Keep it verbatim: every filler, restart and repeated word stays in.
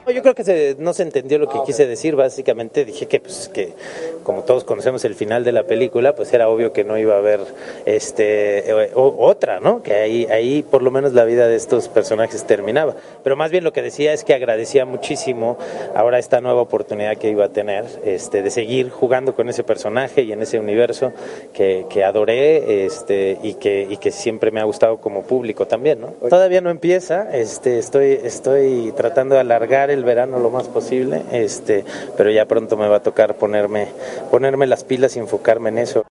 Yo creo que se, no se entendió lo que quise decir. Básicamente dije que, pues, que como todos conocemos el final de la película, pues era obvio que no iba a haber este o, otra, ¿no? Que ahí, ahí por lo menos la vida de estos personajes terminaba. Pero más bien lo que decía es que agradecía muchísimo ahora esta nueva oportunidad que iba a tener, este, de seguir jugando con ese personaje y en ese universo que, que adoré, este, y que, y que siempre me ha gustado como público también, ¿no? Todavía no empieza, este, estoy, estoy tratando de alargar el verano lo más posible, este, pero ya pronto me va a tocar ponerme, ponerme las pilas y enfocarme en eso.